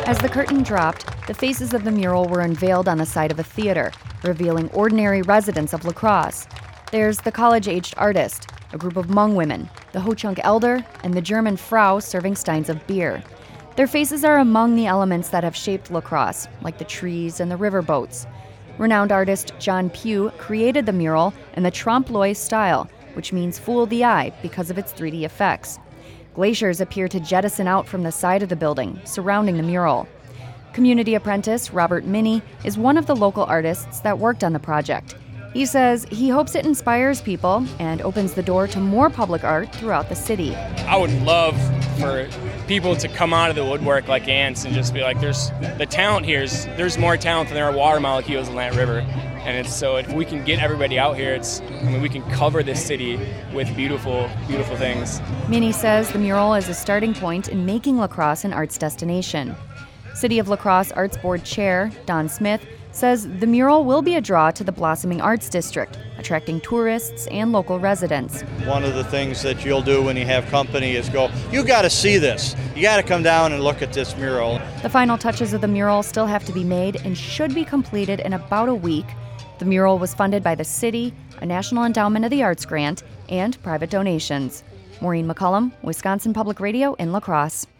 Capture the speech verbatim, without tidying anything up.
As the curtain dropped, the faces of the mural were unveiled on the side of a theater, revealing ordinary residents of La Crosse. There's the college-aged artist, a group of Hmong women, the Ho-Chunk elder, and the German Frau serving steins of beer. Their faces are among the elements that have shaped La Crosse, like the trees and the riverboats. Renowned artist John Pugh created the mural in the trompe-l'oeil style, which means fool the eye because of its three D effects. Glaciers appear to jettison out from the side of the building, surrounding the mural. Community apprentice Robert Minnie is one of the local artists that worked on the project. He says he hopes it inspires people and opens the door to more public art throughout the city. I would love for people to come out of the woodwork like ants and just be like, there's the talent here is there's more talent than there are water molecules in that river. And it's so if we can get everybody out here, it's I mean we can cover this city with beautiful, beautiful things. Minnie says the mural is a starting point in making La Crosse an arts destination. City of La Crosse Arts Board Chair Don Smith says the mural will be a draw to the blossoming arts district, attracting tourists and local residents. One of the things that you'll do when you have company is go, you got to see this. You got to come down and look at this mural. The final touches of the mural still have to be made and should be completed in about a week. The mural was funded by the city, a National Endowment of the Arts grant, and private donations. Maureen McCullum, Wisconsin Public Radio in La Crosse.